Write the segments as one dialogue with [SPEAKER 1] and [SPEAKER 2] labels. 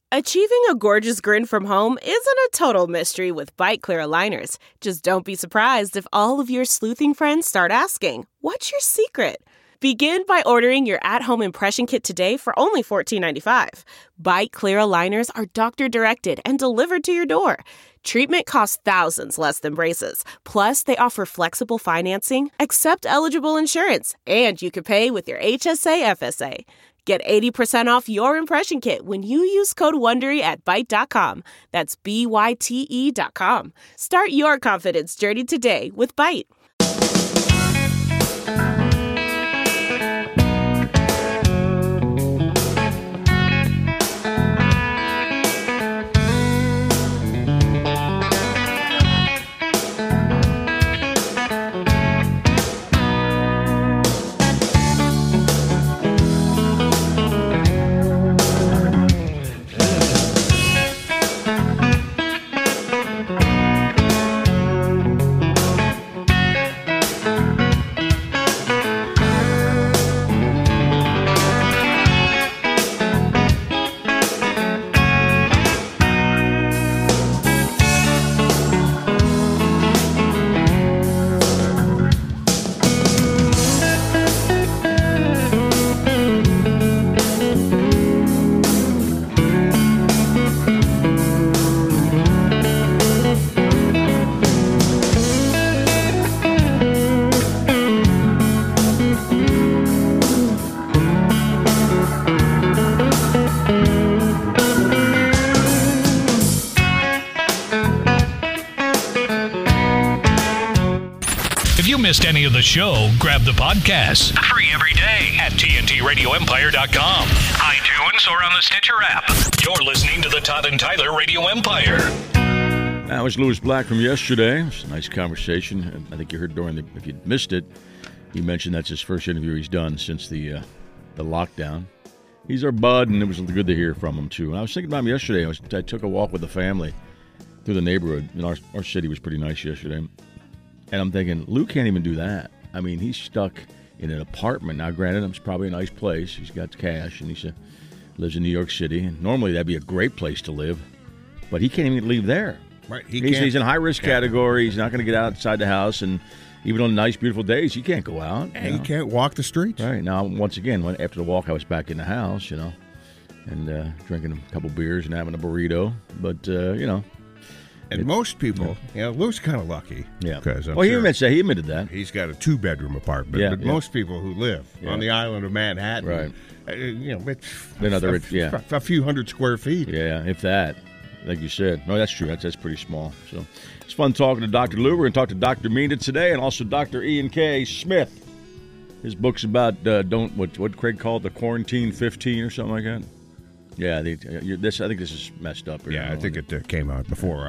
[SPEAKER 1] Achieving a gorgeous grin from home isn't a total mystery with Byte Clear aligners. Just don't be surprised if all of your sleuthing friends start asking, "What's your secret?" Begin by ordering your at-home impression kit today for only $14.95. Byte Clear aligners are doctor-directed and delivered to your door. Treatment costs thousands less than braces. Plus, they offer flexible financing, accept eligible insurance, and you can pay with your HSA FSA. Get 80% off your impression kit when you use code WONDERY at Byte.com. That's BYTE.com. Start your confidence journey today with Byte.
[SPEAKER 2] Missed any of the show, grab the podcast. Free every day at TNTRadioEmpire.com, iTunes, or on the Stitcher app. You're listening to the Todd and Tyler Radio Empire.
[SPEAKER 3] That was Lewis Black from yesterday. It was a nice conversation. I think you heard during if you missed it, he mentioned that's his first interview he's done since the lockdown. He's our bud, and it was good to hear from him, too. And I was thinking about him yesterday. I took a walk with the family through the neighborhood. And our city was pretty nice yesterday. And I'm thinking, Lou can't even do that. I mean, he's stuck in an apartment. Now, granted, it's probably a nice place. He's got cash, and he lives in New York City. And normally, that'd be a great place to live. But he can't even leave there.
[SPEAKER 4] Right.
[SPEAKER 3] He's in high-risk category. He's not going to get outside the house. And even on nice, beautiful days, he can't go out.
[SPEAKER 4] And he can't walk the streets.
[SPEAKER 3] Right. Now, once again, after the walk, I was back in the house, and drinking a couple beers and having a burrito. But,
[SPEAKER 4] And most people, Lou's kind of lucky.
[SPEAKER 3] Yeah.
[SPEAKER 4] Because
[SPEAKER 3] he admitted that.
[SPEAKER 4] He's got a 2-bedroom apartment.
[SPEAKER 3] Yeah,
[SPEAKER 4] but most people who live on the island of Manhattan,
[SPEAKER 3] right.
[SPEAKER 4] It's a few hundred square feet.
[SPEAKER 3] Yeah, if that. Like you said. No, that's true. That's pretty small. So it's fun talking to Dr. Lou. We're going to talk to Dr. Mina today, and also Dr. Ian K. Smith. His book's about what Craig called the Quarantine 15 or something like that. Yeah, I think this is messed up.
[SPEAKER 4] Yeah, I think it came out before.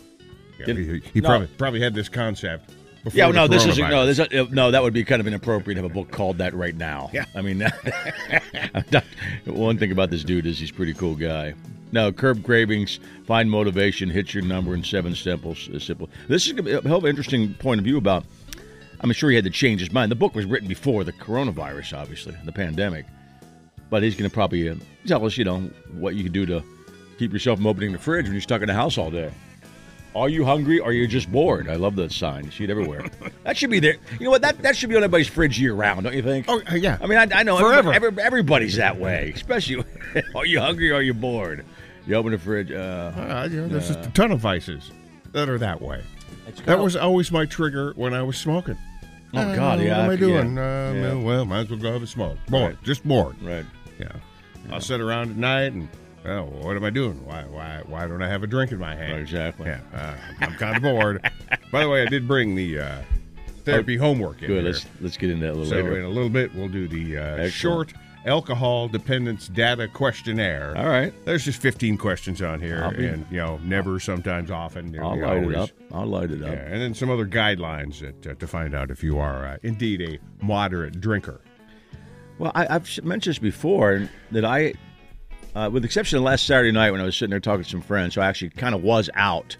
[SPEAKER 4] He
[SPEAKER 3] no.
[SPEAKER 4] probably had this concept before.
[SPEAKER 3] Yeah, no, that would be kind of inappropriate to have a book called that right now.
[SPEAKER 4] Yeah,
[SPEAKER 3] I mean, one thing about this dude is he's a pretty cool guy. No, curb cravings, find motivation, hit your number in 7 simple. This is going to be a hell of an interesting point of view about. I'm sure he had to change his mind. The book was written before the coronavirus, obviously, the pandemic. But he's going to probably tell us, what you can do to keep yourself from opening the fridge when you're stuck in the house all day. Are you hungry or are you just bored? I love that sign. You see it everywhere. That should be there. You know what? That should be on everybody's fridge year-round, don't you think?
[SPEAKER 4] Oh, yeah.
[SPEAKER 3] I mean, I know.
[SPEAKER 4] Forever.
[SPEAKER 3] Everybody's that way, especially, are you hungry or are you bored? You open the fridge.
[SPEAKER 4] There's just a ton of vices that are that way. That was always my trigger when I was smoking.
[SPEAKER 3] Oh, God, yeah.
[SPEAKER 4] What am I doing?
[SPEAKER 3] Yeah.
[SPEAKER 4] Well, might as well go have a smoke. Bored.
[SPEAKER 3] Right.
[SPEAKER 4] Just bored.
[SPEAKER 3] Right.
[SPEAKER 4] Yeah. I'll sit around at night and, what am I doing? Why don't I have a drink in my hand?
[SPEAKER 3] Right, exactly.
[SPEAKER 4] Yeah. I'm kind of bored. By the way, I did bring the therapy homework in.
[SPEAKER 3] Good.
[SPEAKER 4] Here.
[SPEAKER 3] Let's get into that a little
[SPEAKER 4] so
[SPEAKER 3] later.
[SPEAKER 4] In a little bit, we'll do the short alcohol dependence data questionnaire.
[SPEAKER 3] All right.
[SPEAKER 4] There's just 15 questions on here, never, sometimes, often.
[SPEAKER 3] I'll light it up. Yeah,
[SPEAKER 4] and then some other guidelines to find out if you are indeed a moderate drinker.
[SPEAKER 3] Well, I've mentioned this before, that I, with the exception of last Saturday night when I was sitting there talking to some friends, so I actually kind of was out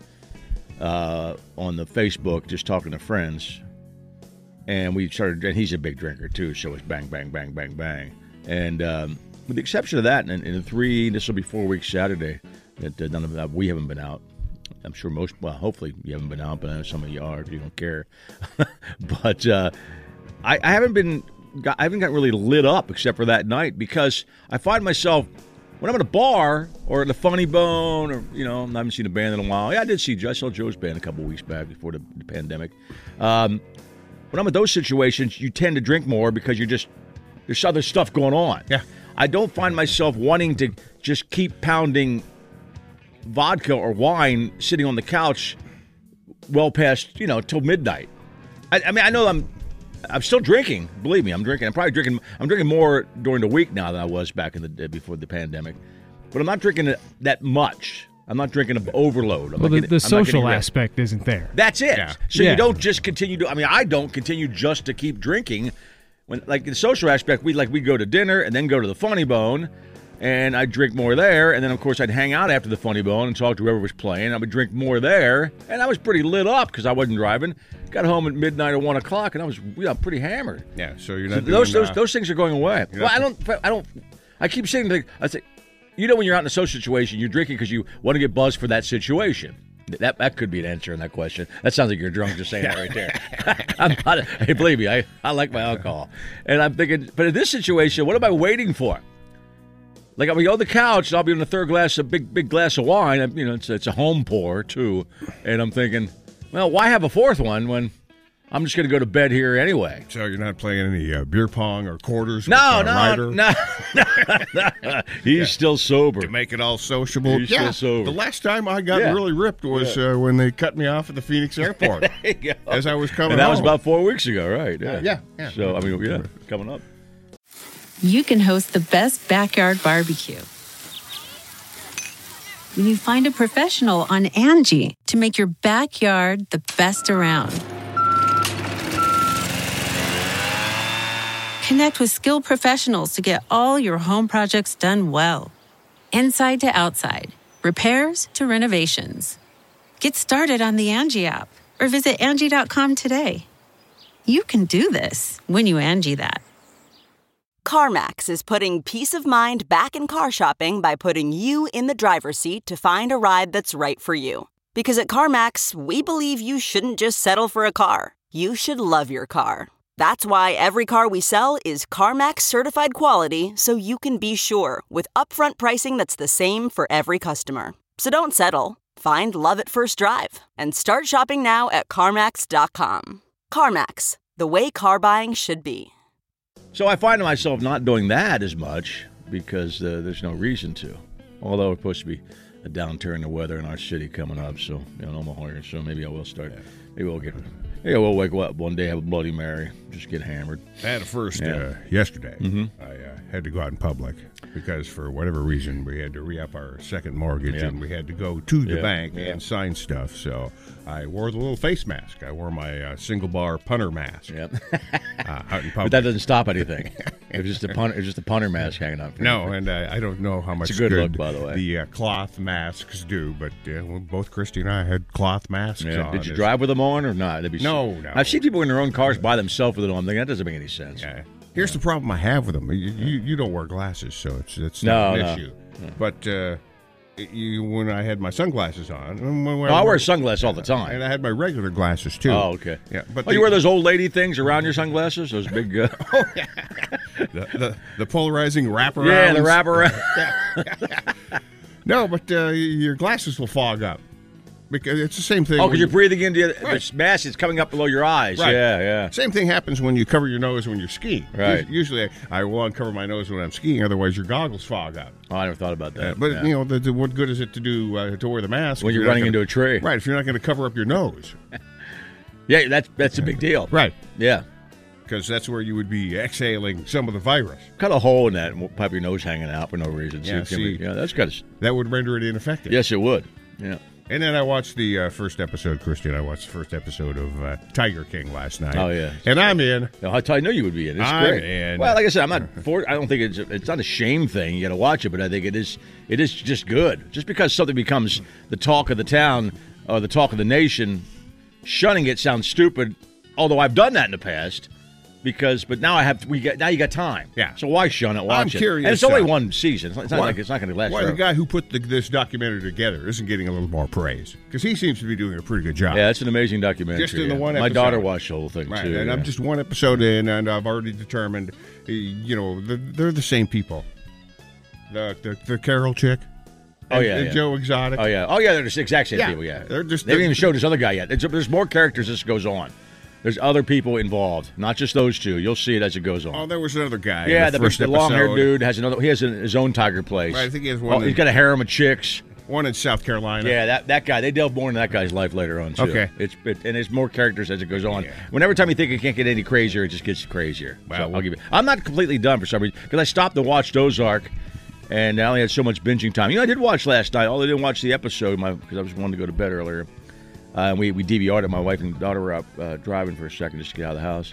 [SPEAKER 3] on the Facebook just talking to friends, and we started, and he's a big drinker too, so it's bang, bang, bang, bang, bang. And with the exception of that, in 3, this will be 4 weeks Saturday, that none of that we haven't been out. I'm sure hopefully you haven't been out, but I know some of you are if you don't care. But I haven't gotten really lit up except for that night, because I find myself when I'm at a bar or at the Funny Bone, or I haven't seen a band in a while. Yeah, I saw Joe's band a couple of weeks back before the pandemic. When I'm at those situations, you tend to drink more because there's other stuff going on.
[SPEAKER 4] Yeah,
[SPEAKER 3] I don't find myself wanting to just keep pounding vodka or wine sitting on the couch well past, till midnight. I mean, I know I'm still drinking. Believe me, I'm drinking. I'm drinking more during the week now than I was back in the day before the pandemic. But I'm not drinking that much. I'm not drinking an overload.
[SPEAKER 5] The social aspect isn't there.
[SPEAKER 3] That's it.
[SPEAKER 5] Yeah.
[SPEAKER 3] So you don't just continue to. I mean, I don't continue just to keep drinking. When, like, the social aspect, we go to dinner and then go to the Funny Bone, and I'd drink more there, and then of course I'd hang out after the Funny Bone and talk to whoever was playing. I would drink more there, and I was pretty lit up because I wasn't driving. Got home at midnight or 1 o'clock, and I was pretty hammered.
[SPEAKER 4] Yeah, so you're not
[SPEAKER 3] those things are going away. Well, I don't. I keep saying things. I say, when you're out in a social situation, you're drinking because you want to get buzzed for that situation. That could be an answer in that question. That sounds like you're drunk just saying that right there. I'm not. Hey, believe me, I like my alcohol, and I'm thinking. But in this situation, what am I waiting for? Like, I'll be on the couch, and I'll be in the third glass, a big glass of wine. It's a home pour too, and I'm thinking, well, why have a fourth one when I'm just going to go to bed here anyway?
[SPEAKER 4] So you're not playing any beer pong or quarters?
[SPEAKER 3] No. He's still sober
[SPEAKER 4] to make it all sociable.
[SPEAKER 3] He's still sober.
[SPEAKER 4] The last time I got really ripped was when they cut me off at the Phoenix airport as I was coming.
[SPEAKER 3] And that was
[SPEAKER 4] home.
[SPEAKER 3] about 4 weeks ago, right?
[SPEAKER 4] Yeah.
[SPEAKER 3] So coming up.
[SPEAKER 6] You can host the best backyard barbecue when you find a professional on Angie to make your backyard the best around. Connect with skilled professionals to get all your home projects done well. Inside to outside, repairs to renovations. Get started on the Angie app or visit Angie.com today. You can do this when you Angie that.
[SPEAKER 7] CarMax is putting peace of mind back in car shopping by putting you in the driver's seat to find a ride that's right for you. Because at CarMax, we believe you shouldn't just settle for a car. You should love your car. That's why every car we sell is CarMax certified quality, so you can be sure with upfront pricing that's the same for every customer. So don't settle. Find love at first drive and start shopping now at CarMax.com. CarMax, the way car buying should be.
[SPEAKER 3] So I find myself not doing that as much because there's no reason to. Although it's supposed to be a downturn in the weather in our city coming up, so Omaha here. So maybe I will start. Maybe we'll wake up one day, have a Bloody Mary, just get hammered.
[SPEAKER 4] I had a first yesterday.
[SPEAKER 3] Mm-hmm.
[SPEAKER 4] I had to go out in public because for whatever reason we had to re-up our second mortgage and we had to go to the bank and sign stuff. So I wore the little face mask. I wore my single bar punter mask out in public.
[SPEAKER 3] But that doesn't stop anything. It was just a punter mask hanging out.
[SPEAKER 4] No, and I don't know how much
[SPEAKER 3] it's a good look, by the way.
[SPEAKER 4] The cloth masks do, but both Christy and I had cloth masks on.
[SPEAKER 3] Did you drive with them on or not?
[SPEAKER 4] No.
[SPEAKER 3] I've seen people in their own cars by themselves with it on. I'm thinking, that doesn't make any sense.
[SPEAKER 4] Yeah. Here's the problem I have with them. You don't wear glasses, so it's not an issue.
[SPEAKER 3] No.
[SPEAKER 4] But when I had my sunglasses on,
[SPEAKER 3] I wear sunglasses all the time,
[SPEAKER 4] and I had my regular glasses too.
[SPEAKER 3] Oh, okay.
[SPEAKER 4] Yeah, but
[SPEAKER 3] you wear those old lady things around your sunglasses? Those big.
[SPEAKER 4] The polarizing wraparounds.
[SPEAKER 3] Yeah, the wraparound.
[SPEAKER 4] No, but your glasses will fog up. Because it's the same thing.
[SPEAKER 3] Oh, because you're breathing into the mask is coming up below your eyes.
[SPEAKER 4] Right.
[SPEAKER 3] Yeah.
[SPEAKER 4] Same thing happens when you cover your nose when you're skiing.
[SPEAKER 3] Right.
[SPEAKER 4] Usually I will uncover my nose when I'm skiing, otherwise your goggles fog up.
[SPEAKER 3] Oh, I never thought about that.
[SPEAKER 4] But what good is it to do to wear the mask
[SPEAKER 3] when you're running into a tree?
[SPEAKER 4] Right. If you're not going to cover up your nose.
[SPEAKER 3] Yeah, that's a big deal.
[SPEAKER 4] Right.
[SPEAKER 3] Yeah.
[SPEAKER 4] Because that's where you would be exhaling some of the virus.
[SPEAKER 3] Cut a hole in that and pop your nose hanging out for no reason.
[SPEAKER 4] That would render it ineffective.
[SPEAKER 3] Yes, it would. Yeah.
[SPEAKER 4] And then I watched the first episode, Christian. I watched the first episode of Tiger King last night.
[SPEAKER 3] Oh, yeah.
[SPEAKER 4] And I'm in.
[SPEAKER 3] I know you would be in. It's great.
[SPEAKER 4] In.
[SPEAKER 3] Well, like I said, I don't think it's not a shame thing. You got to watch it, but I think it is just good. Just because something becomes the talk of the town or the talk of the nation, shunning it sounds stupid, although I've done that in the past. but now now you got time.
[SPEAKER 4] Yeah.
[SPEAKER 3] So why shun it? Watch it.
[SPEAKER 4] I'm curious.
[SPEAKER 3] And it's only one season. It's not going to last.
[SPEAKER 4] Why the guy who put this documentary together isn't getting a little more praise? Because he seems to be doing a pretty good job.
[SPEAKER 3] Yeah, it's an amazing documentary.
[SPEAKER 4] Just in the one
[SPEAKER 3] My
[SPEAKER 4] episode.
[SPEAKER 3] daughter watched the whole thing too.
[SPEAKER 4] And I'm just one episode in, and I've already determined, they're the same people. The Carol chick. And Joe Exotic.
[SPEAKER 3] Oh yeah, they're the exact same people. Yeah, they haven't even showed this other guy yet. There's more characters as it goes on. There's other people involved, not just those two. You'll see it as it goes on.
[SPEAKER 4] Oh, there was another guy.
[SPEAKER 3] Yeah, the long-haired dude has another. He has his own Tiger place.
[SPEAKER 4] Right, I think he has one.
[SPEAKER 3] He's got a harem of chicks.
[SPEAKER 4] One in South Carolina.
[SPEAKER 3] Yeah, that guy. They delve more into that guy's life later on too.
[SPEAKER 4] Okay,
[SPEAKER 3] and there's more characters as it goes on.
[SPEAKER 4] Yeah.
[SPEAKER 3] Whenever time you think it can't get any crazier, it just gets crazier.
[SPEAKER 4] Wow.
[SPEAKER 3] So I'll give you. I'm not completely done for some reason because I stopped to watch Ozark. And I only had so much binging time. I did watch last night. Although I didn't watch the episode because I was wanting to go to bed earlier. We DVR'd it. My wife and daughter were out driving for a second just to get out of the house.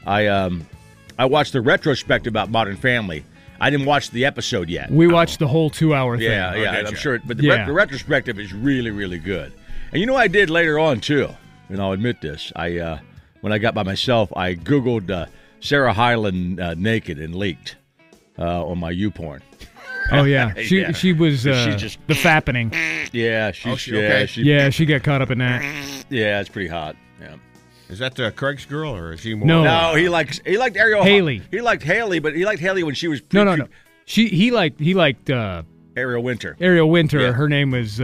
[SPEAKER 3] I watched the retrospective about Modern Family. I didn't watch the episode yet.
[SPEAKER 5] We watched the whole 2-hour thing.
[SPEAKER 3] Yeah, I'm sure. But the retrospective is really, really good. And you know what I did later on, too? And I'll admit this. When I got by myself, I Googled Sarah Hyland naked and leaked on my YouPorn.
[SPEAKER 5] Oh yeah, she was
[SPEAKER 3] just
[SPEAKER 5] the fappening.
[SPEAKER 3] Yeah,
[SPEAKER 5] she got caught up in that.
[SPEAKER 3] Yeah, it's pretty hot. Yeah,
[SPEAKER 4] is that Craig's girl or is he more?
[SPEAKER 3] No, he liked Ariel
[SPEAKER 5] Haley.
[SPEAKER 3] He liked Haley, but he liked Haley when she was
[SPEAKER 5] no. He liked
[SPEAKER 3] Ariel Winter.
[SPEAKER 5] Ariel Winter.
[SPEAKER 3] Yeah.
[SPEAKER 5] Her name was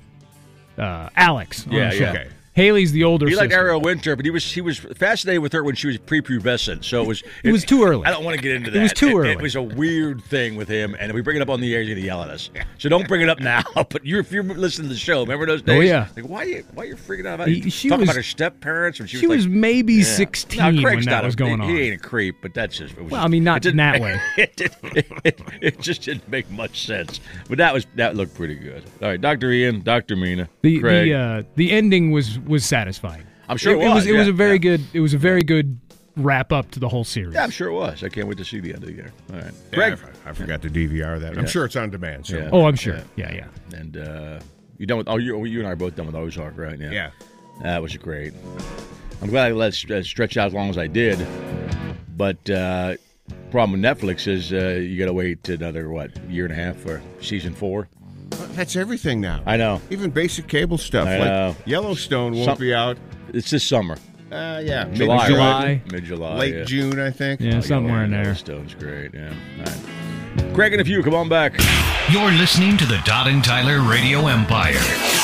[SPEAKER 5] Alex.
[SPEAKER 3] Yeah.
[SPEAKER 4] Okay.
[SPEAKER 5] Haley's the older sister.
[SPEAKER 3] He liked Ariel Winter, but he was fascinated with her when she was prepubescent. So
[SPEAKER 5] it was too early.
[SPEAKER 3] I don't want to get into that.
[SPEAKER 5] It was too early.
[SPEAKER 3] It was a weird thing with him, and if we bring it up on the air, he's going to yell at us. So don't bring it up now. But if you're listening to the show, remember those days?
[SPEAKER 5] Oh yeah.
[SPEAKER 3] Like why are you freaking out about it? Talking about her step parents when she
[SPEAKER 5] was maybe 16 when that was going on.
[SPEAKER 3] He ain't a creep, but that's just.
[SPEAKER 5] Well, I mean, not in that way.
[SPEAKER 3] It just didn't make much sense. But that looked pretty good. All right, Dr. Ian, Dr. Mina, Craig.
[SPEAKER 5] The ending was satisfying.
[SPEAKER 3] I'm sure
[SPEAKER 5] it was a very good. It was a very good wrap up to the whole series.
[SPEAKER 3] Yeah, I'm sure it was. I can't wait to see the end of the year. All right,
[SPEAKER 4] Greg, I forgot to DVR that. I'm sure it's on demand. So.
[SPEAKER 5] Yeah. Oh, I'm sure. Yeah.
[SPEAKER 3] And you done with? You and I are both done with Ozark, right?
[SPEAKER 4] Yeah.
[SPEAKER 3] That was great. I'm glad I let it stretch out as long as I did. But problem with Netflix is you got to wait another year and a half for season 4.
[SPEAKER 4] That's everything now.
[SPEAKER 3] I know.
[SPEAKER 4] Even basic cable stuff.
[SPEAKER 3] I know.
[SPEAKER 4] Yellowstone won't be out.
[SPEAKER 3] It's this summer.
[SPEAKER 4] Yeah.
[SPEAKER 5] July.
[SPEAKER 3] Mid-July.
[SPEAKER 4] Late June, I think.
[SPEAKER 5] Yeah, somewhere in there.
[SPEAKER 3] Yellowstone's great, yeah. All right. Craig and a few, come on back.
[SPEAKER 2] You're listening to the Todd and Tyler Radio Empire.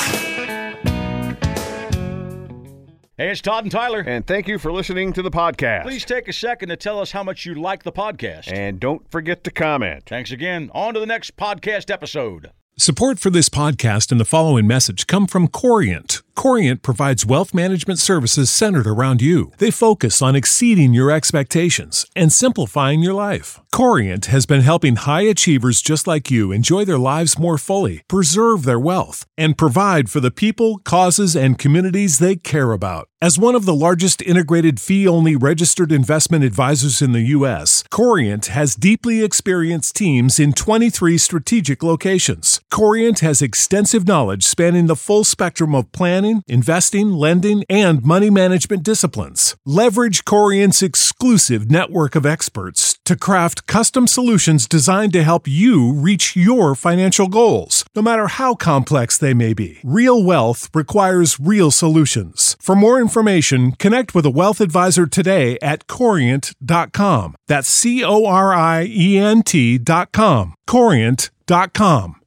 [SPEAKER 3] Hey, it's Todd and Tyler.
[SPEAKER 8] And thank you for listening to the podcast.
[SPEAKER 3] Please take a second to tell us how much you like the podcast.
[SPEAKER 8] And don't forget to comment.
[SPEAKER 3] Thanks again. On to the next podcast episode.
[SPEAKER 9] Support for this podcast and the following message come from Corient. Corient provides wealth management services centered around you. They focus on exceeding your expectations and simplifying your life. Corient has been helping high achievers just like you enjoy their lives more fully, preserve their wealth, and provide for the people, causes, and communities they care about. As one of the largest integrated fee-only registered investment advisors in the U.S., Corient has deeply experienced teams in 23 strategic locations. Corient has extensive knowledge spanning the full spectrum of planning, investing, lending, and money management disciplines. Leverage Corient's exclusive network of experts to craft custom solutions designed to help you reach your financial goals, no matter how complex they may be. Real wealth requires real solutions. For more information, connect with a wealth advisor today at Corient.com. That's Corient.com. Corient.com.